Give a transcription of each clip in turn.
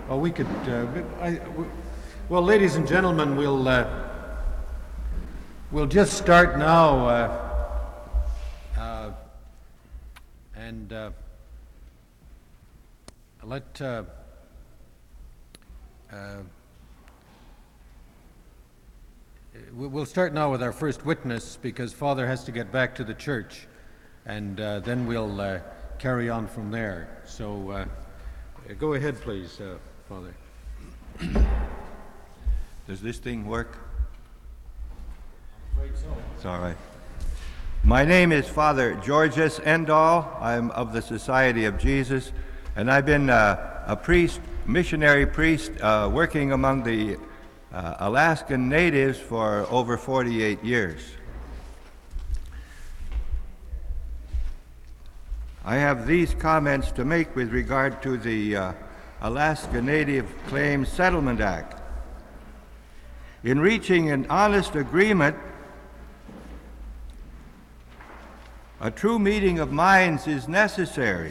Well, we could. Well, ladies and gentlemen, we'll just start now, and let. We'll start now with our first witness because Father has to get back to the church, and then we'll carry on from there. So go ahead, please, Father. Does this thing work? I'm afraid so. It's all right. My name is Father Georges Endall. I'm of the Society of Jesus, and I've been a priest, missionary priest, working among the Alaskan natives for over 48 years. I have these comments to make with regard to the Alaska Native Claims Settlement Act. In reaching an honest agreement, a true meeting of minds is necessary.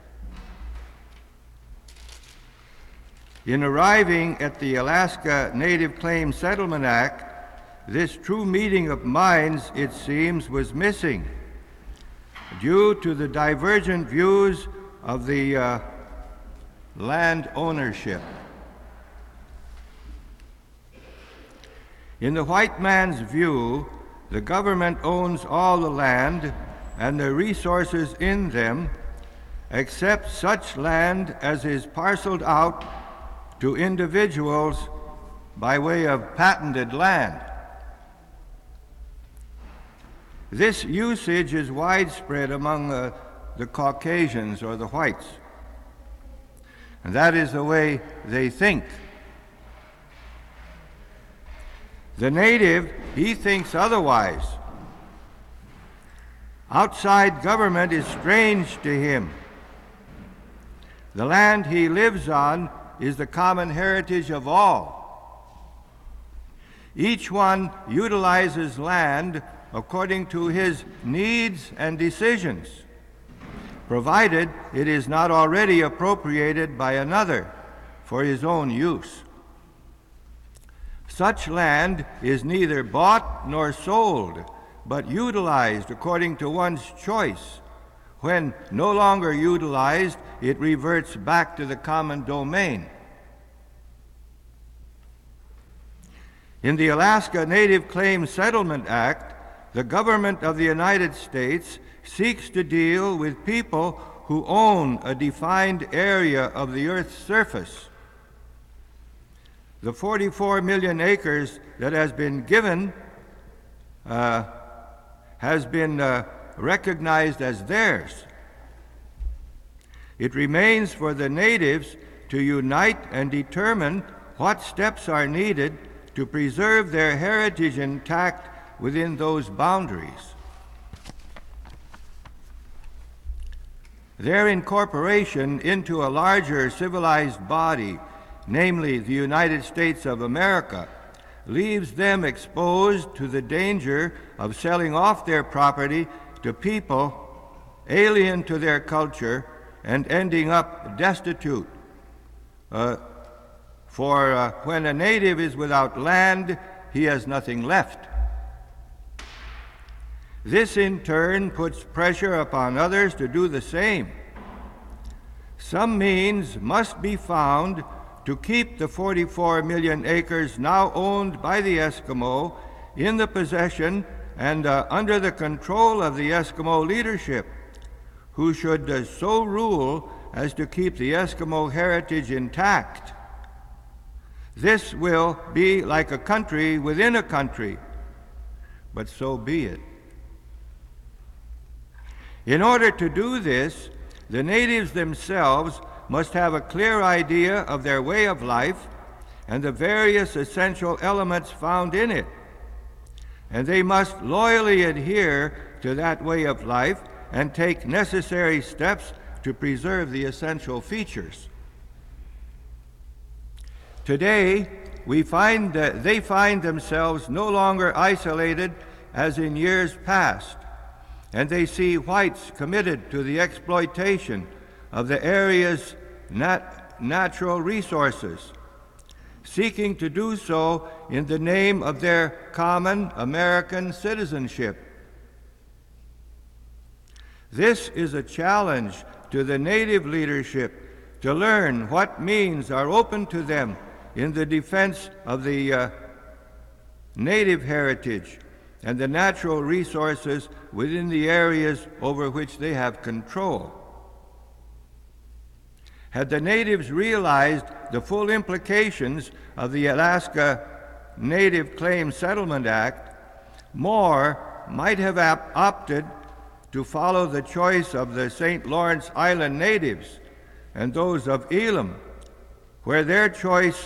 In arriving at the Alaska Native Claims Settlement Act, this true meeting of minds, it seems, was missing due to the divergent views of the land ownership. In the white man's view, the government owns all the land and the resources in them, except such land as is parceled out to individuals by way of patented land. This usage is widespread among the Caucasians or the whites, and that is the way they think. The native, he thinks otherwise. Outside government is strange to him. The land he lives on is the common heritage of all. Each one utilizes land according to his needs and decisions, provided it is not already appropriated by another for his own use. Such land is neither bought nor sold, but utilized according to one's choice. When no longer utilized, it reverts back to the common domain. In the Alaska Native Claims Settlement Act, the government of the United States seeks to deal with people who own a defined area of the Earth's surface. The 44 million acres that has been given has been recognized as theirs. It remains for the natives to unite and determine what steps are needed to preserve their heritage intact within those boundaries. Their incorporation into a larger civilized body, namely the United States of America, leaves them exposed to the danger of selling off their property to people alien to their culture and ending up destitute. For when a native is without land, he has nothing left. This in turn puts pressure upon others to do the same. Some means must be found to keep the 44 million acres now owned by the Eskimo in the possession and under the control of the Eskimo leadership, who should so rule as to keep the Eskimo heritage intact. This will be like a country within a country, but so be it. In order to do this, the natives themselves must have a clear idea of their way of life and the various essential elements found in it. And they must loyally adhere to that way of life and take necessary steps to preserve the essential features. Today, we find that they find themselves no longer isolated as in years past, and they see whites committed to the exploitation of the area's natural resources, seeking to do so in the name of their common American citizenship. This is a challenge to the Native leadership to learn what means are open to them in the defense of the Native heritage and the natural resources within the areas over which they have control. Had the Natives realized the full implications of the Alaska Native Claims Settlement Act, more might have opted to follow the choice of the St. Lawrence Island natives and those of Elam, where they chose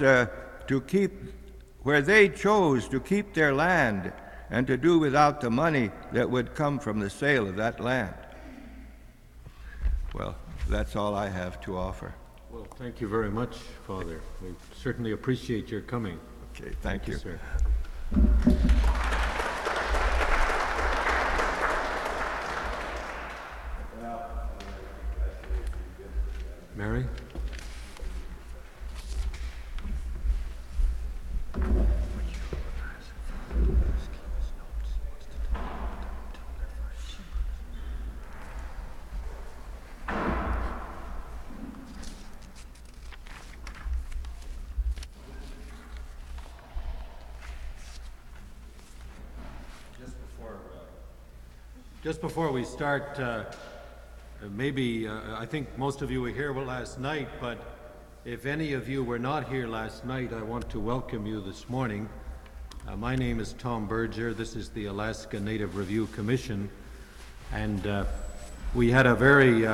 to keep their land and to do without the money that would come from the sale of that land. Well, that's all I have to offer. Well, thank you very much, Father. We certainly appreciate your coming. Okay, thank you. Sir. Mary? Just before we start, I think most of you were here last night, but if any of you were not here last night, I want to welcome you this morning. My name is Tom Berger. This is the Alaska Native Review Commission, and we had a very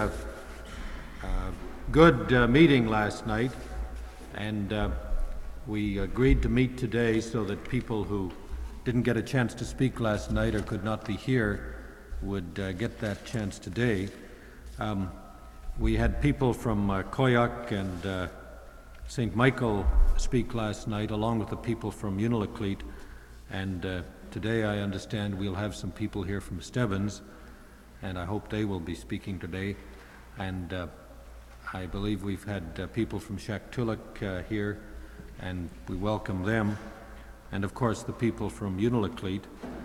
good meeting last night, and we agreed to meet today so that people who didn't get a chance to speak last night or could not be here would get that chance today. We had people from Koyuk and St. Michael speak last night, along with the people from Unalakleet, and today I understand we'll have some people here from Stebbins, and I hope they will be speaking today. And I believe we've had people from Shaktoolik here, and we welcome them, and of course the people from Unalakleet.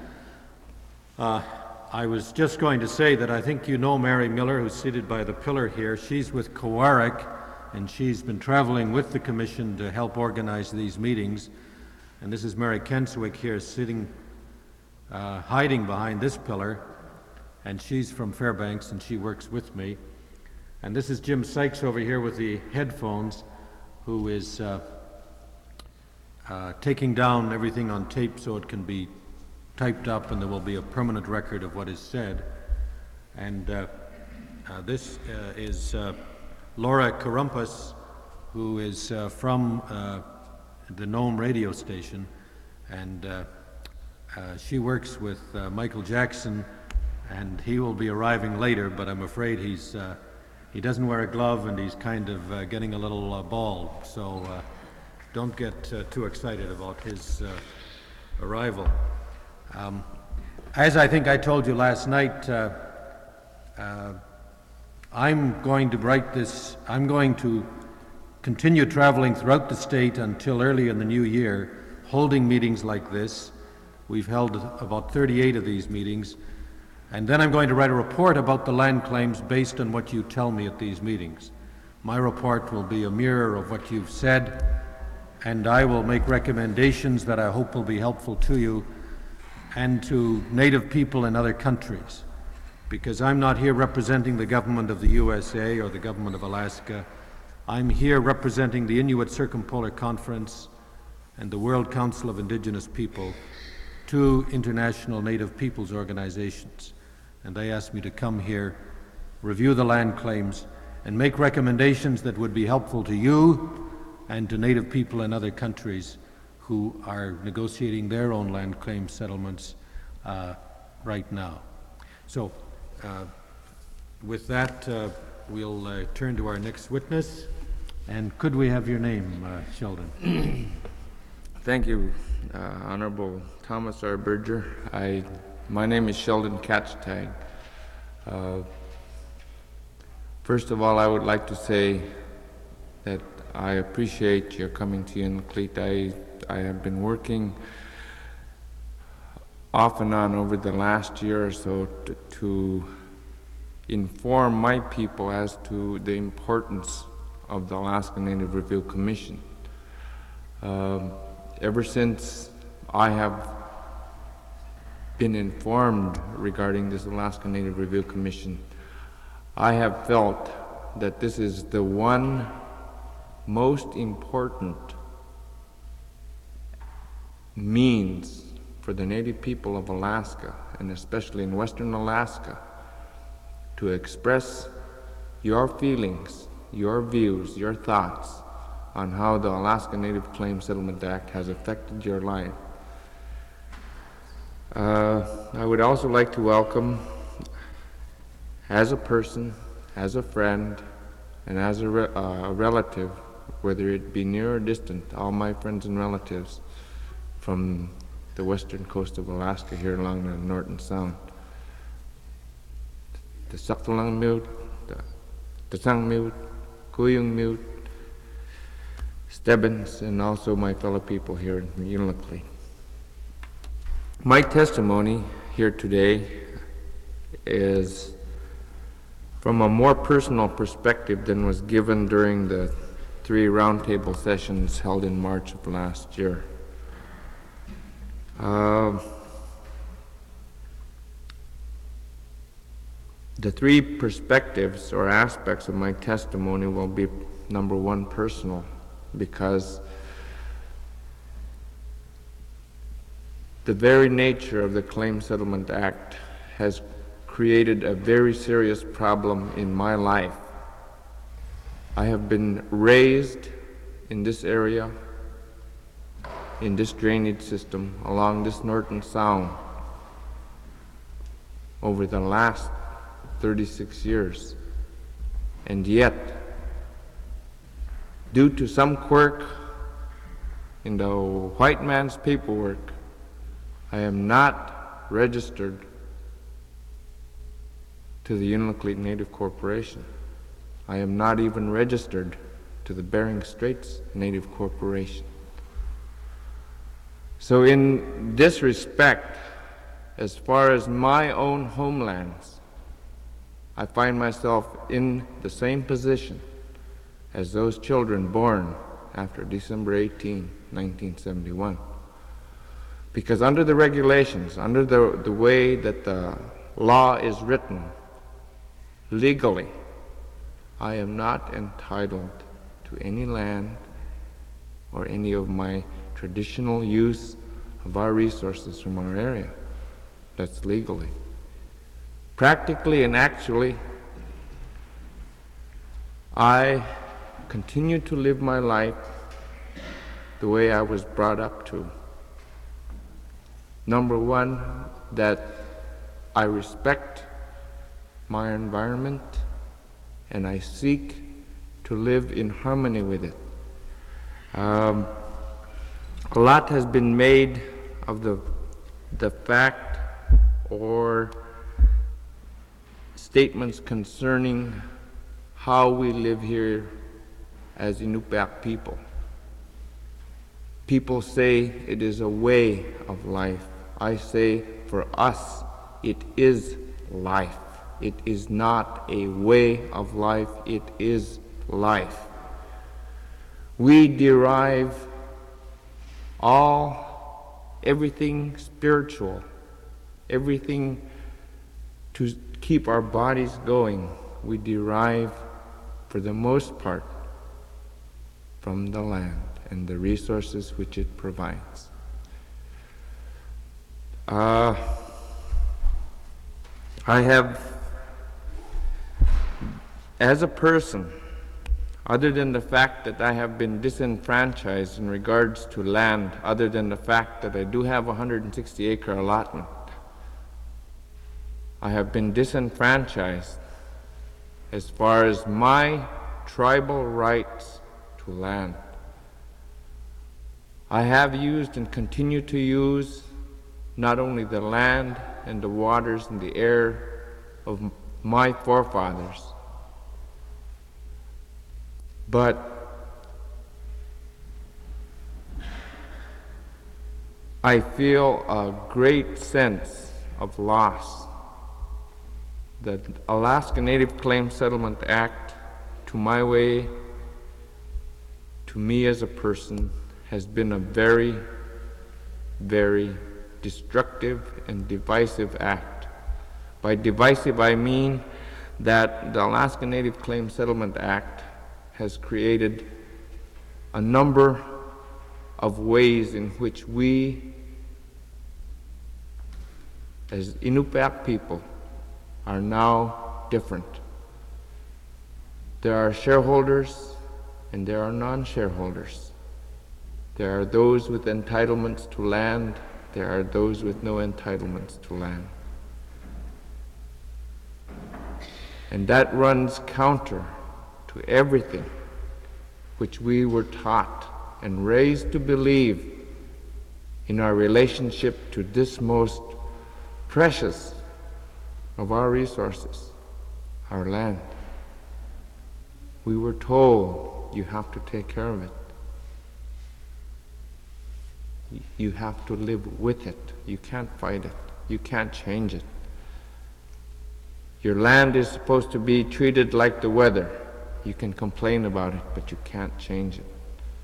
I was just going to say that I think you know Mary Miller, who's seated by the pillar here. She's with Kowarek, and she's been traveling with the Commission to help organize these meetings. And this is Mary Kenswick here sitting, hiding behind this pillar, and she's from Fairbanks, and she works with me. And this is Jim Sykes over here with the headphones, who is taking down everything on tape so it can be typed up and there will be a permanent record of what is said. And this is Laura Karumpus, who is from the Nome radio station, and she works with Michael Jackson, and he will be arriving later, but I'm afraid he doesn't wear a glove and he's kind of getting a little bald, so don't get too excited about his arrival. As I think I told you last night, I'm going to continue traveling throughout the state until early in the new year, holding meetings like this. We've held about 38 of these meetings, and then I'm going to write a report about the land claims based on what you tell me at these meetings. My report will be a mirror of what you've said, and I will make recommendations that I hope will be helpful to you and to Native people in other countries, because I'm not here representing the government of the USA or the government of Alaska. I'm here representing the Inuit Circumpolar Conference and the World Council of Indigenous People, two international Native peoples organizations. And they asked me to come here, review the land claims, and make recommendations that would be helpful to you and to Native people in other countries who are negotiating their own land claim settlements right now. So with that, we'll turn to our next witness. And could we have your name, Sheldon? Thank you, Honorable Thomas R. Berger. My name is Sheldon Katchtag. First of all, I would like to say that I appreciate your coming to Unalakleet. I have been working off and on over the last year or so to inform my people as to the importance of the Alaska Native Review Commission. Ever since I have been informed regarding this Alaska Native Review Commission, I have felt that this is the one most important means for the Native people of Alaska, and especially in Western Alaska, to express your feelings, your views, your thoughts on how the Alaska Native Claims Settlement Act has affected your life. I would also like to welcome, as a person, as a friend, and as a relative, whether it be near or distant, all my friends and relatives from the western coast of Alaska here along the Norton Sound. The Saktalang-Miut, the Tsang-Miut, Kuyung-Miut, Stebbins, and also my fellow people here in Unalakleet. My testimony here today is from a more personal perspective than was given during the 3 roundtable sessions held in March of last year. The 3 perspectives or aspects of my testimony will be, number 1, personal, because the very nature of the Claims Settlement Act has created a very serious problem in my life. I have been raised in this area, in this drainage system, along this Norton Sound over the last 36 years. And yet, due to some quirk in the white man's paperwork, I am not registered to the Unalakleet Native Corporation. I am not even registered to the Bering Straits Native Corporation. So in this respect, as far as my own homelands, I find myself in the same position as those children born after December 18, 1971. Because under the regulations, under the way that the law is written, legally, I am not entitled to any land or any of my traditional use of our resources from our area. That's legally. Practically and actually, I continue to live my life the way I was brought up to. Number 1, that I respect my environment and I seek to live in harmony with it. A lot has been made of the fact or statements concerning how we live here as Inupiaq people. People say it is a way of life. I say for us, it is life. It is not a way of life, it is life. We derive everything spiritual, everything to keep our bodies going, we derive, for the most part, from the land and the resources which it provides. I have, as a person, other than the fact that I have been disenfranchised in regards to land, other than the fact that I do have a 160-acre allotment, I have been disenfranchised as far as my tribal rights to land. I have used and continue to use not only the land and the waters and the air of my forefathers, but I feel a great sense of loss. The Alaska Native Claims Settlement Act, to my way, to me as a person, has been a very, very destructive and divisive act. By divisive, I mean that the Alaska Native Claims Settlement Act has created a number of ways in which we, as Inupiaq people, are now different. There are shareholders and there are non-shareholders. There are those with entitlements to land, there are those with no entitlements to land. And that runs counter to everything which we were taught and raised to believe in our relationship to this most precious of our resources, our land. We were told, you have to take care of it. You have to live with it. You can't fight it. You can't change it. Your land is supposed to be treated like the weather. You can complain about it, but you can't change it.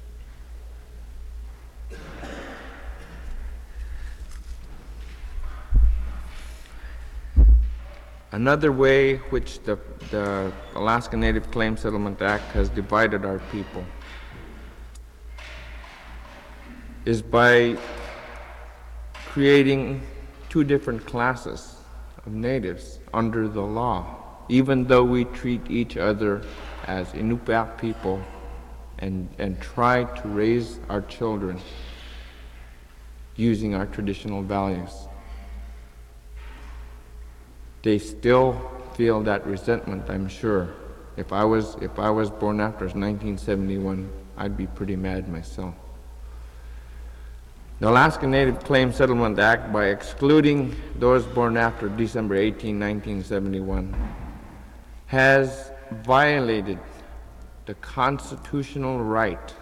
Another way which the Alaska Native Claims Settlement Act has divided our people is by creating two different classes of natives under the law, even though we treat each other as Inupiaq people and try to raise our children using our traditional values. They still feel that resentment, I'm sure. If I was born after 1971, I'd be pretty mad myself. The Alaska Native Claims Settlement Act, by excluding those born after December 18, 1971, has violated the constitutional right.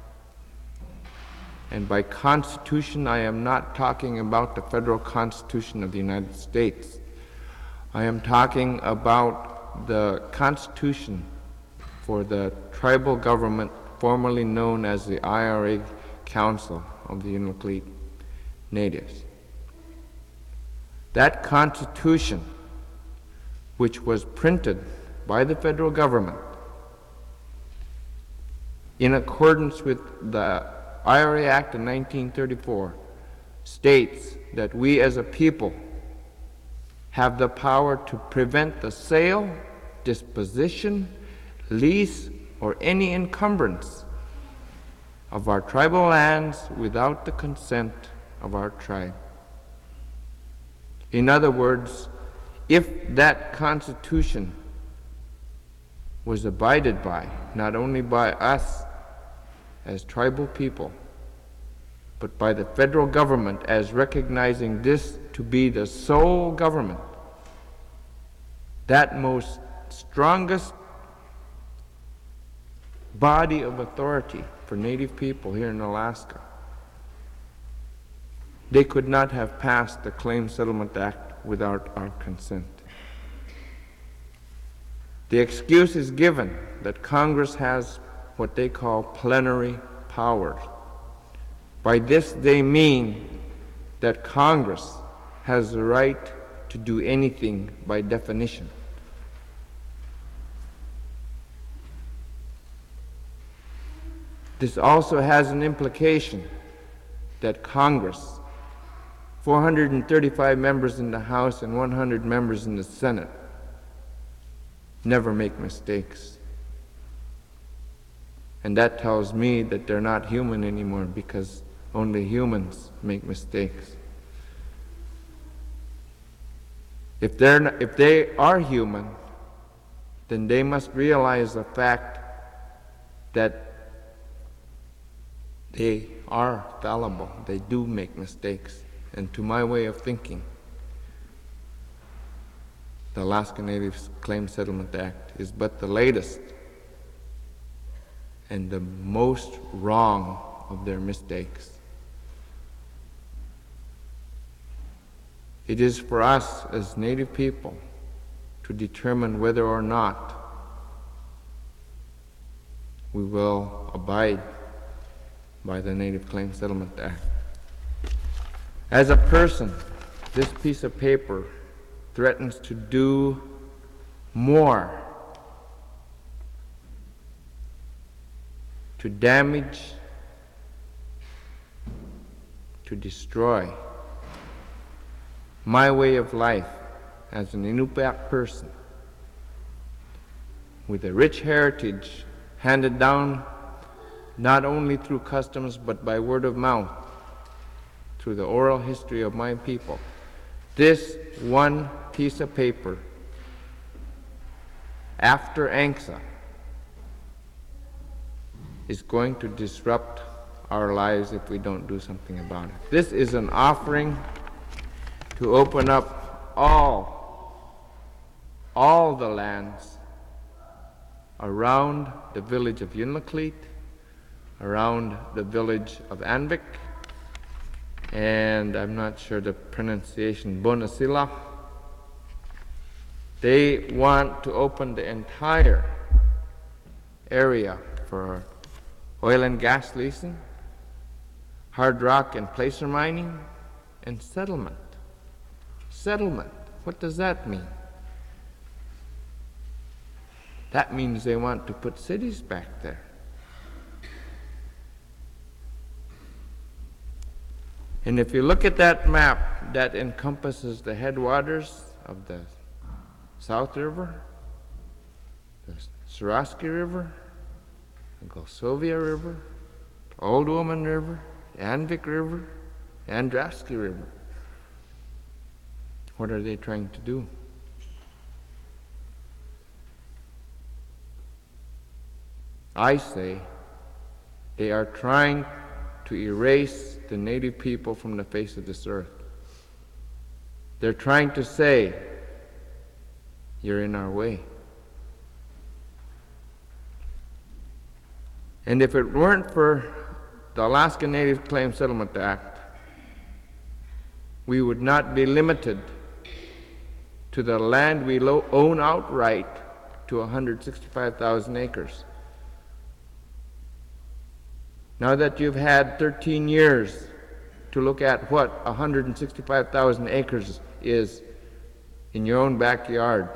And by Constitution, I am not talking about the federal Constitution of the United States. I am talking about the Constitution for the tribal government formerly known as the IRA Council of the Inuktitut Natives. That Constitution, which was printed by the federal government in accordance with the IRA Act of 1934, states that we as a people have the power to prevent the sale, disposition, lease, or any encumbrance of our tribal lands without the consent of our tribe. In other words, if that Constitution was abided by, not only by us as tribal people, but by the federal government as recognizing this to be the sole government, that most strongest body of authority for Native people here in Alaska, they could not have passed the Claims Settlement Act without our consent. The excuse is given that Congress has what they call plenary powers. By this they mean that Congress has the right to do anything by definition. This also has an implication that Congress, 435 members in the House and 100 members in the Senate, never make mistakes. And that tells me that they're not human anymore, because only humans make mistakes. If they are human, then they must realize the fact that they are fallible. They do make mistakes. And to my way of thinking, the Alaska Native Claims Settlement Act is but the latest and the most wrong of their mistakes. It is for us as Native people to determine whether or not we will abide by the Native Claims Settlement Act. As a person, this piece of paper threatens to do more to damage, to destroy my way of life as an Inupiaq person with a rich heritage handed down not only through customs but by word of mouth, through the oral history of my people. This one piece of paper, after ANCSA, is going to disrupt our lives if we don't do something about it. This is an offering to open up all the lands around the village of Yunlakleet, around the village of Anvik, and I'm not sure the pronunciation, Bonasila. They want to open the entire area for oil and gas leasing, hard rock and placer mining, and settlement. Settlement, what does that mean? That means they want to put cities back there. And if you look at that map, that encompasses the headwaters of the South River, the Saraski River, the Gulsovia River, the Old Woman River, the Anvik River, the Andrasky River. What are they trying to do? I say they are trying to erase the Native people from the face of this earth. They're trying to say, you're in our way. And if it weren't for the Alaska Native Claims Settlement Act, we would not be limited to the land we own outright to 165,000 acres. Now that you've had 13 years to look at what 165,000 acres is in your own backyard,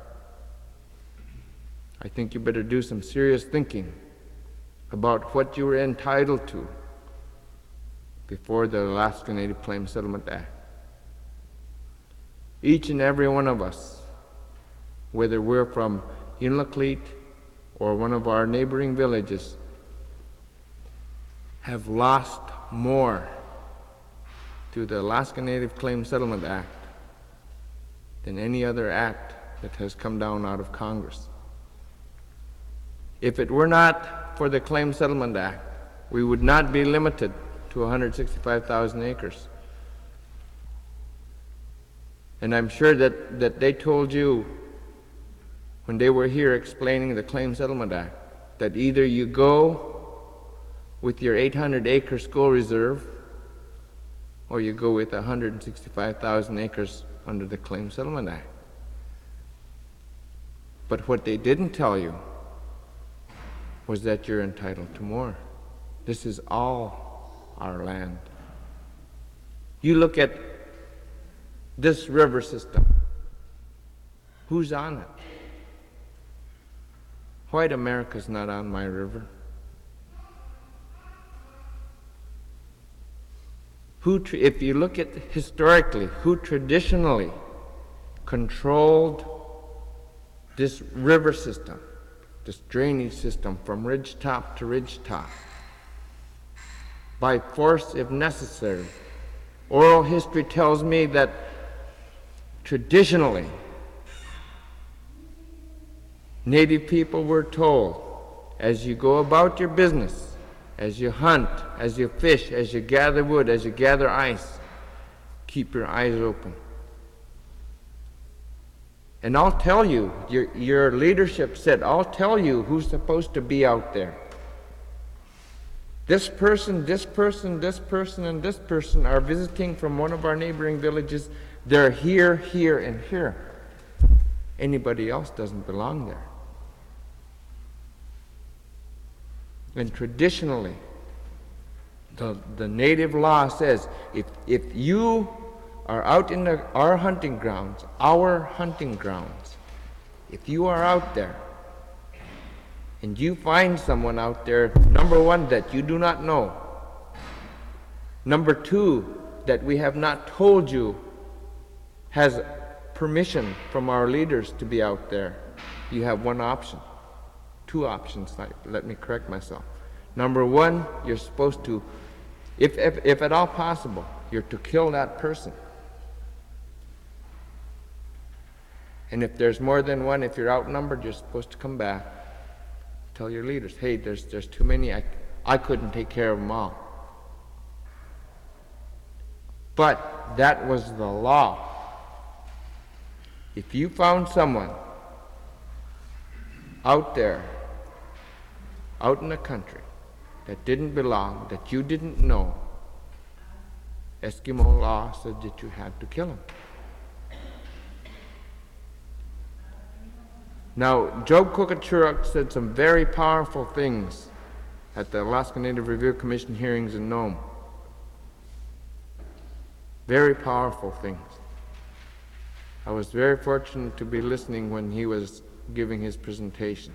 I think you better do some serious thinking about what you were entitled to before the Alaska Native Claims Settlement Act. Each and every one of us, whether we're from Yunlakleet or one of our neighboring villages, have lost more through the Alaska Native Claims Settlement Act than any other act that has come down out of Congress. If it were not for the Claims Settlement Act, we would not be limited to 165,000 acres. And I'm sure that they told you when they were here explaining the Claims Settlement Act that either you go with your 800-acre school reserve or you go with 165,000 acres under the Claims Settlement Act. But what they didn't tell you was that you're entitled to more. This is all our land. You look at this river system. Who's on it? White America's not on my river. If you look at historically, who traditionally controlled this river system, this drainage system from ridge top to ridge top, by force if necessary. Oral history tells me that traditionally, Native people were told, as you go about your business, as you hunt, as you fish, as you gather wood, as you gather ice, keep your eyes open. And I'll tell you, your leadership said, I'll tell you who's supposed to be out there. This person, this person, this person, and this person are visiting from one of our neighboring villages They're here, here, and here. Anybody else doesn't belong there. And traditionally, the native law says if you are out in our hunting grounds, if you are out there and you find someone out there, number one, that you do not know, number two, that we have not told you has permission from our leaders to be out there, you have one option. Two options, let me correct myself. Number one, you're supposed to, if at all possible, you're to kill that person. And if there's more than one, if you're outnumbered, you're supposed to come back. Tell your leaders, hey, there's too many, I couldn't take care of them all. But that was the law. If you found someone out there, out in the country, that didn't belong, that you didn't know, Eskimo law said that you had to kill him. Now, Job Kokachuruk said some very powerful things at the Alaska Native Review Commission hearings in Nome. Very powerful things. I was very fortunate to be listening when he was giving his presentation.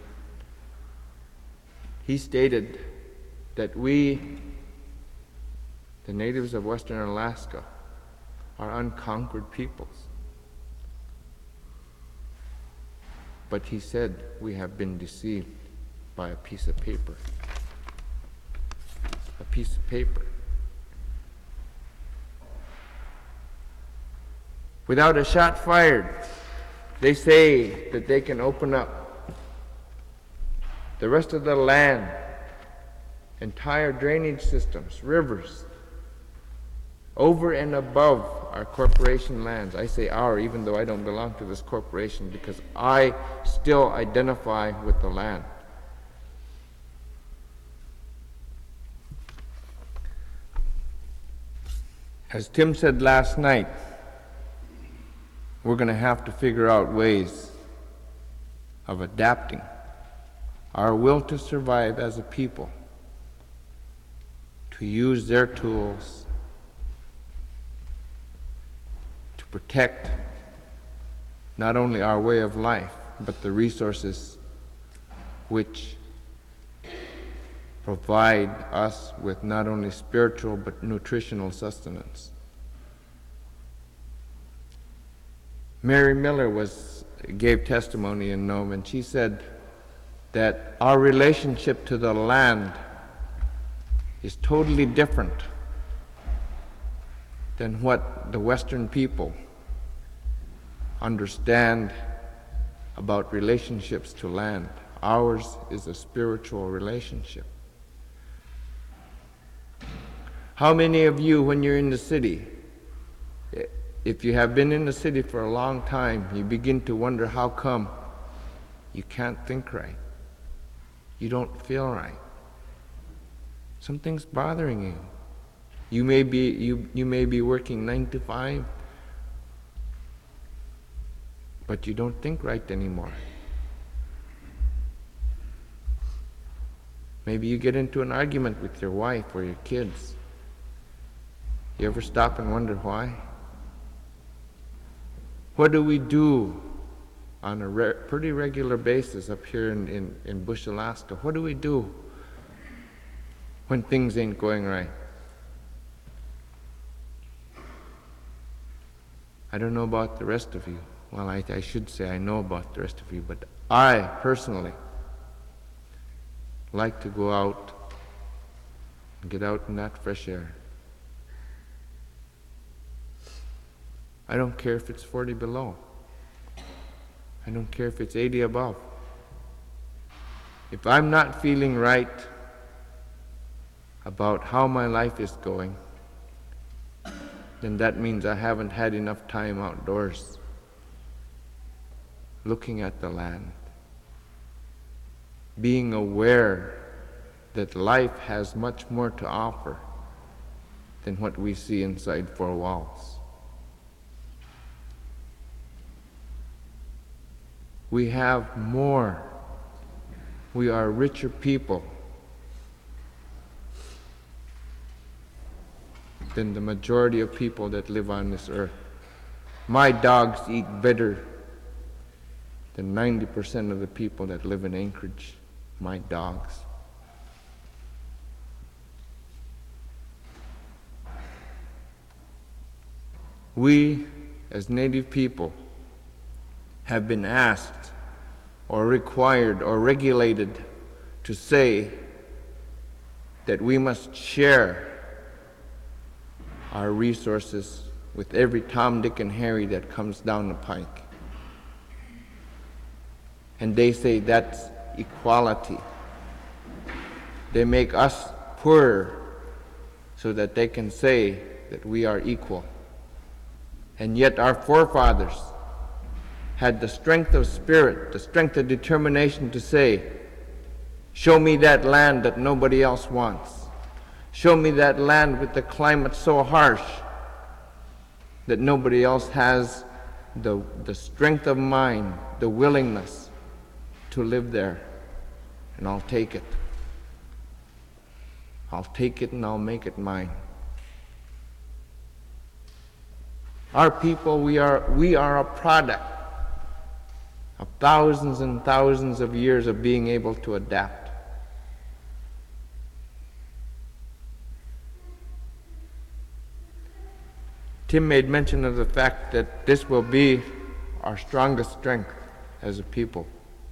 He stated that we, the natives of Western Alaska, are unconquered peoples. But he said we have been deceived by a piece of paper. A piece of paper. Without a shot fired, they say that they can open up the rest of the land, entire drainage systems, rivers, over and above our corporation lands. I say our, even though I don't belong to this corporation, because I still identify with the land. As Tim said last night, we're going to have to figure out ways of adapting our will to survive as a people, to use their tools to protect not only our way of life, but the resources which provide us with not only spiritual but nutritional sustenance. Mary Miller gave testimony in Nome, and she said that our relationship to the land is totally different than what the Western people understand about relationships to land. Ours is a spiritual relationship. How many of you, when you're in the city, if you have been in the city for a long time, you begin to wonder how come you can't think right? You don't feel right. Something's bothering you. You may be working 9 to 5, but you don't think right anymore. Maybe you get into an argument with your wife or your kids. You ever stop and wonder why? What do we do on a pretty regular basis up here in Bush, Alaska? What do we do when things ain't going right? I don't know about the rest of you. Well, I should say I know about the rest of you, but I personally like to go out and get out in that fresh air. I don't care if it's 40 below. I don't care if it's 80 above. If I'm not feeling right about how my life is going, then that means I haven't had enough time outdoors, looking at the land, being aware that life has much more to offer than what we see inside four walls. We have more. We are richer people than the majority of people that live on this earth. My dogs eat better than 90% of the people that live in Anchorage. My dogs. We, as Native people, have been asked or required or regulated to say that we must share our resources with every Tom, Dick, and Harry that comes down the pike. And they say that's equality. They make us poorer so that they can say that we are equal. And yet our forefathers had the strength of spirit, the strength of determination to say, show me that land that nobody else wants. Show me that land with the climate so harsh that nobody else has the strength of mind, the willingness to live there. And I'll take it. I'll take it and I'll make it mine. Our people, we are a product of thousands and thousands of years of being able to adapt. Tim made mention of the fact that this will be our strongest strength as a people.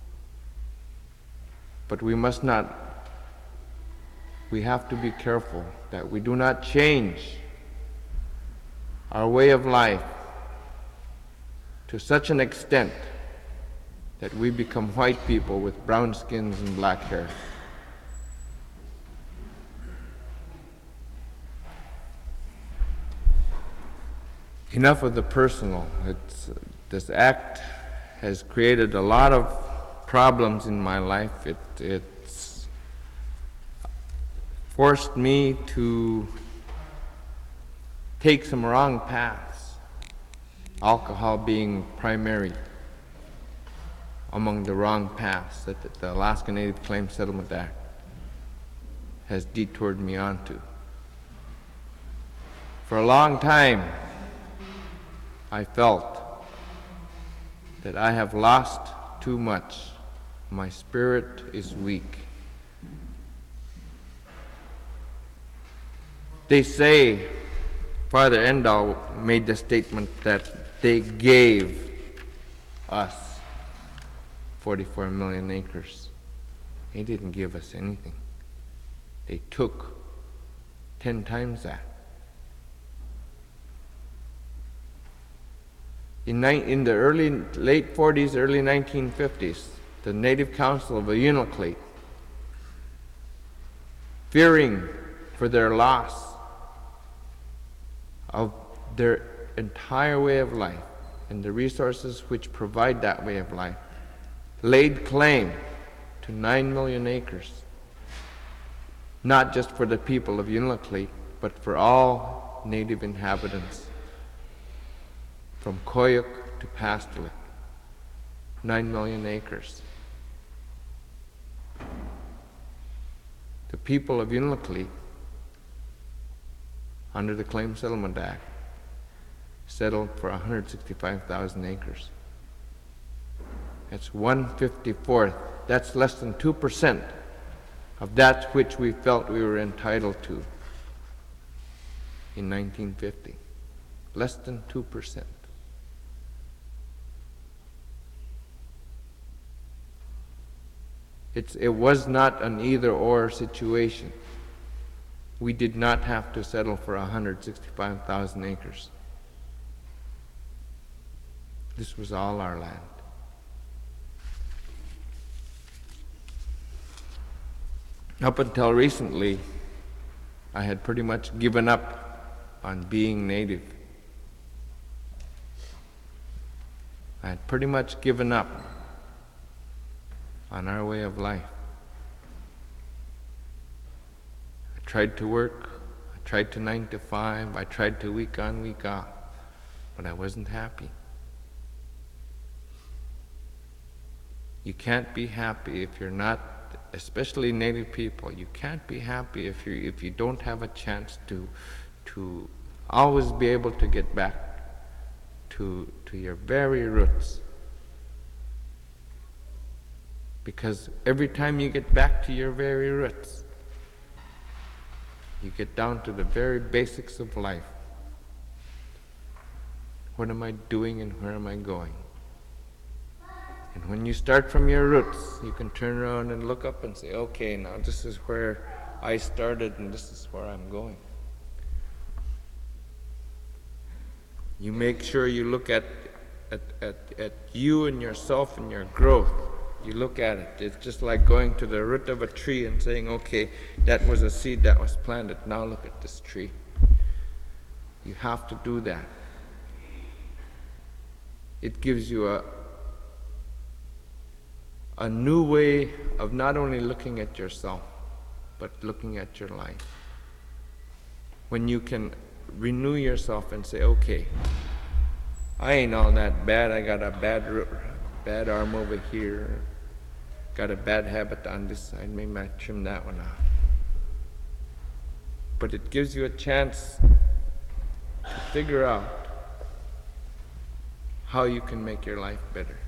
But we must not, we have to be careful that we do not change our way of life to such an extent that we become white people with brown skins and black hair. Enough of the personal. This act has created a lot of problems in my life. It's forced me to take some wrong paths, alcohol being primary among the wrong paths that the Alaska Native Claims Settlement Act has detoured me onto. For a long time, I felt that I have lost too much. My spirit is weak. They say, Father Endall made the statement that they gave us 44 million acres. They didn't give us anything. They took 10 times that. In the late 40s, early 1950s, the Native Council of Unalakleet, fearing for their loss of their entire way of life and the resources which provide that way of life, laid claim to 9 million acres, not just for the people of Unalakleet, but for all Native inhabitants, from Koyuk to Pastolik, 9 million acres. The people of Unalakleet, under the Claims Settlement Act, settled for 165,000 acres. That's 1/54. That's less than 2% of that which we felt we were entitled to in 1950. Less than 2%. It was not an either-or situation. We did not have to settle for 165,000 acres. This was all our land. Up until recently, I had pretty much given up on being Native. I had pretty much given up on our way of life. I tried to work, I tried to 9 to 5, I tried to week on, week off, but I wasn't happy. You can't be happy if you're not, especially Native people, you can't be happy if you don't have a chance to always be able to get back to your very roots. Because every time you get back to your very roots, you get down to the very basics of life. What am I doing and where am I going? And when you start from your roots, you can turn around and look up and say, okay, now this is where I started and this is where I'm going. You make sure you look at you and yourself and your growth. You look at it. It's just like going to the root of a tree and saying, okay, that was a seed that was planted. Now look at this tree. You have to do that. It gives you a new way of not only looking at yourself, but looking at your life. When you can renew yourself and say, okay, I ain't all that bad. I got a bad arm over here, got a bad habit on this side, maybe I trim that one off. But it gives you a chance to figure out how you can make your life better.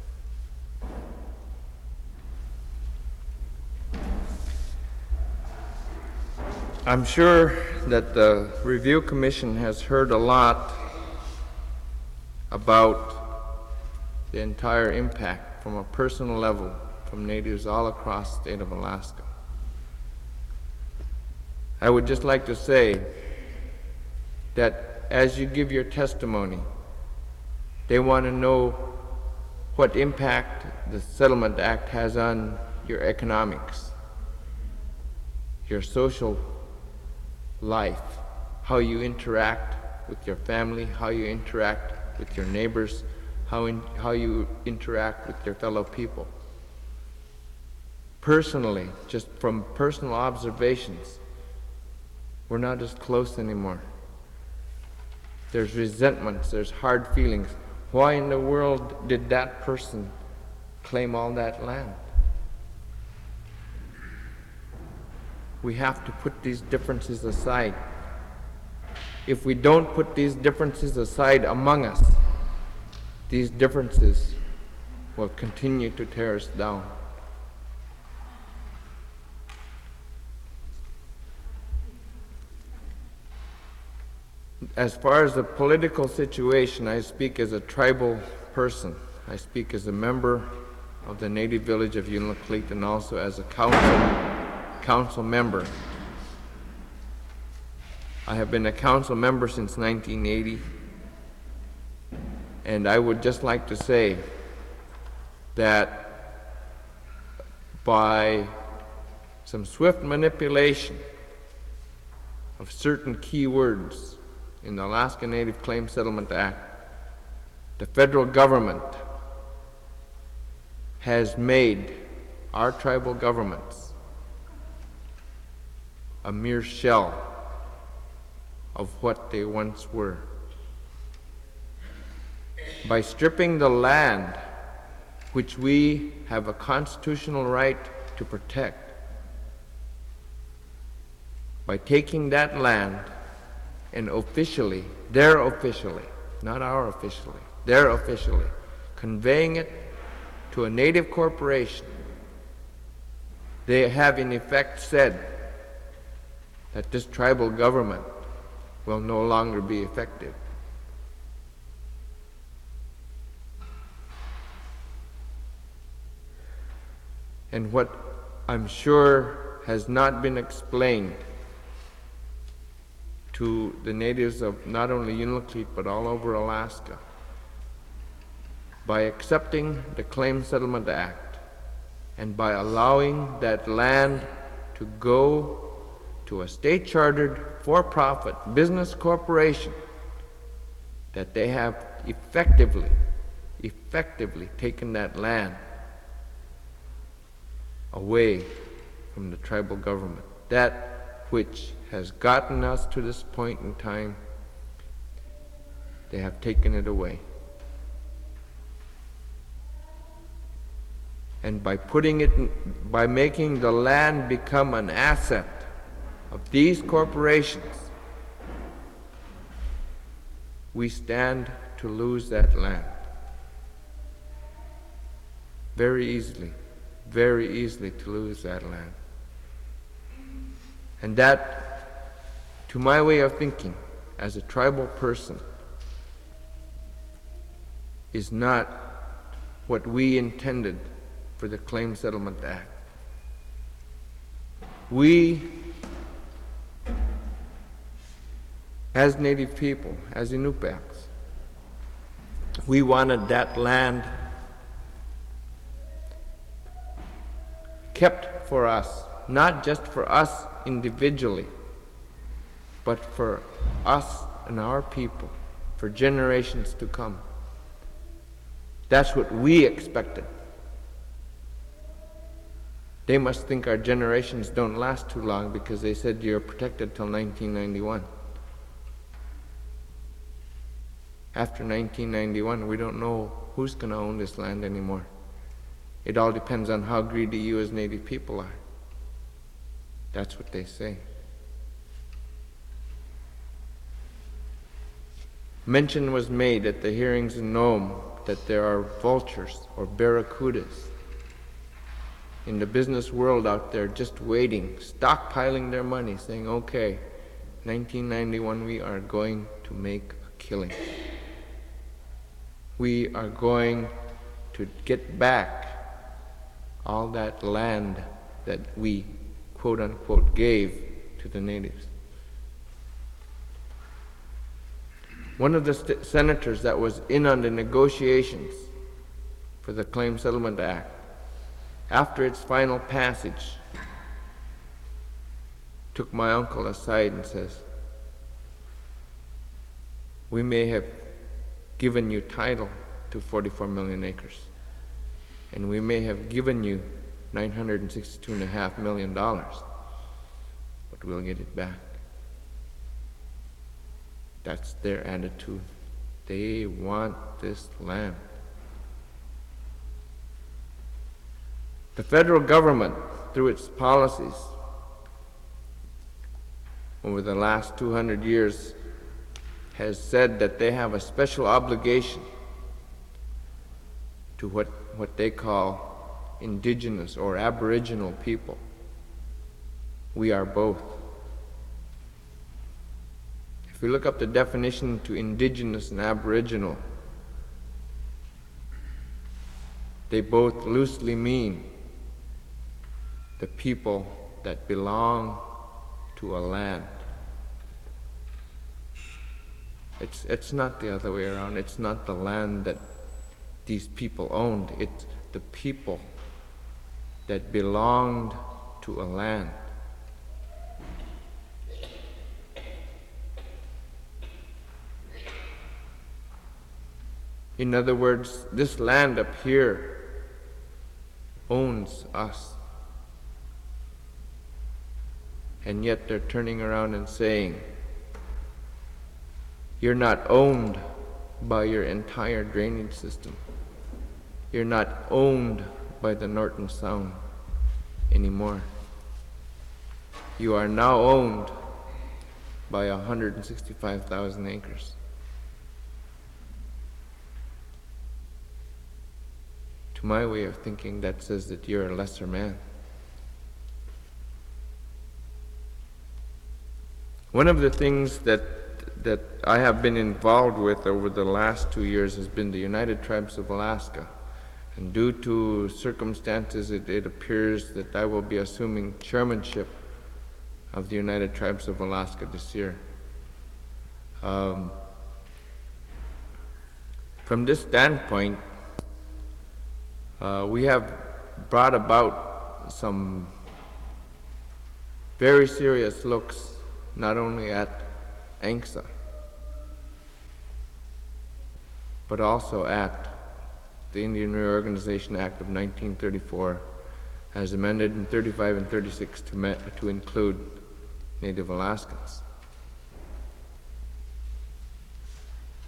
I'm sure that the Review Commission has heard a lot about the entire impact from a personal level from natives all across the state of Alaska. I would just like to say that as you give your testimony, they want to know what impact the Settlement Act has on your economics, your social life, how you interact with your family, how you interact with your neighbors, how you interact with your fellow people. Personally, just from personal observations, we're not as close anymore. There's resentments, there's hard feelings. Why in the world did that person claim all that land? We have to put these differences aside. If we don't put these differences aside among us, these differences will continue to tear us down. As far as the political situation, I speak as a tribal person. I speak as a member of the native village of Unalakleet and also as a council member. I have been a council member since 1980, and I would just like to say that by some swift manipulation of certain key words in the Alaska Native Claims Settlement Act, the federal government has made our tribal governments a mere shell of what they once were. By stripping the land which we have a constitutional right to protect, by taking that land and officially, their officially, not our officially, their officially, conveying it to a native corporation, they have in effect said that this tribal government will no longer be effective. And what I'm sure has not been explained to the natives of not only Unalakleet but all over Alaska, by accepting the Claims Settlement Act and by allowing that land to go to a state-chartered, for-profit business corporation, that they have effectively taken that land away from the tribal government. That which has gotten us to this point in time, they have taken it away. And by making the land become an asset of these corporations, we stand to lose that land. Very easily to lose that land. And that, to my way of thinking, as a tribal person, is not what we intended for the Claim Settlement Act. We, as Native people, as Inupiats, we wanted that land kept for us, not just for us individually, but for us and our people, for generations to come. That's what we expected. They must think our generations don't last too long because they said you're protected till 1991. After 1991, we don't know who's going to own this land anymore. It all depends on how greedy you as Native people are. That's what they say. Mention was made at the hearings in Nome that there are vultures or barracudas in the business world out there just waiting, stockpiling their money, saying, okay, 1991, we are going to make a killing. We are going to get back all that land that we, quote unquote, gave to the natives. One of the senators that was in on the negotiations for the Claim Settlement Act, after its final passage, took my uncle aside and says, we may have given you title to 44 million acres, and we may have given you $962.5 million, but we'll get it back. That's their attitude. They want this land. The federal government, through its policies over the last 200 years, has said that they have a special obligation to what they call indigenous or aboriginal people. We are both. If we look up the definition to indigenous and aboriginal, they both loosely mean the people that belong to a land. It's not the other way around. It's not the land that these people owned. It's the people that belonged to a land. In other words, this land up here owns us. And yet they're turning around and saying, you're not owned by your entire drainage system. You're not owned by the Norton Sound anymore. You are now owned by 165,000 acres. To my way of thinking, that says that you're a lesser man. One of the things that I have been involved with over the last 2 years has been the United Tribes of Alaska. And due to circumstances, it appears that I will be assuming chairmanship of the United Tribes of Alaska this year. From this standpoint, we have brought about some very serious looks, not only at ANCSA, but also at the Indian Reorganization Act of 1934, as amended in 35 and 36 to include Native Alaskans.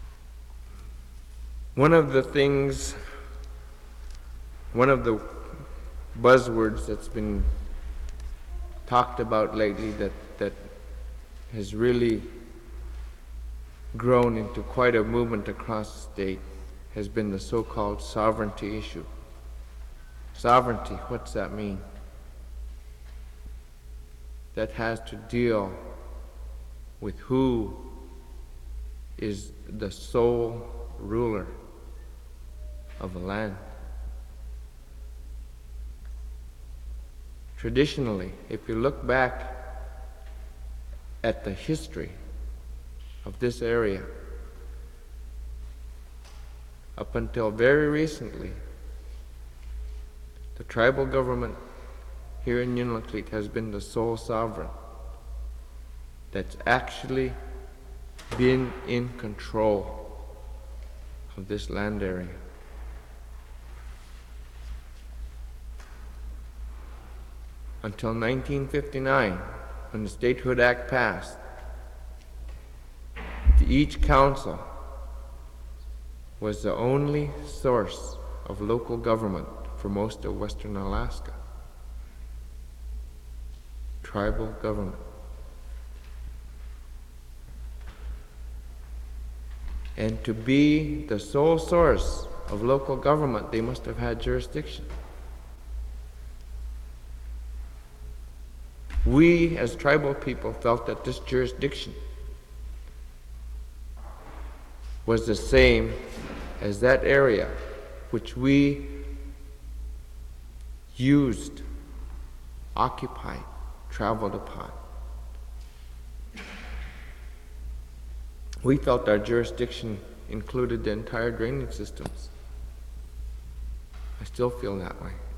One of the buzzwords that's been talked about lately that has really grown into quite a movement across the state has been the so-called sovereignty issue. Sovereignty, what's that mean? That has to deal with who is the sole ruler of a land. Traditionally, if you look back at the history of this area, up until very recently, the tribal government here in Unalakleet has been the sole sovereign that's actually been in control of this land area. Until 1959, when the Statehood Act passed, each council was the only source of local government for most of Western Alaska. Tribal government. And to be the sole source of local government, they must have had jurisdiction. We, as tribal people, felt that this jurisdiction was the same as that area which we used, occupied, traveled upon. We felt our jurisdiction included the entire drainage systems. I still feel that way.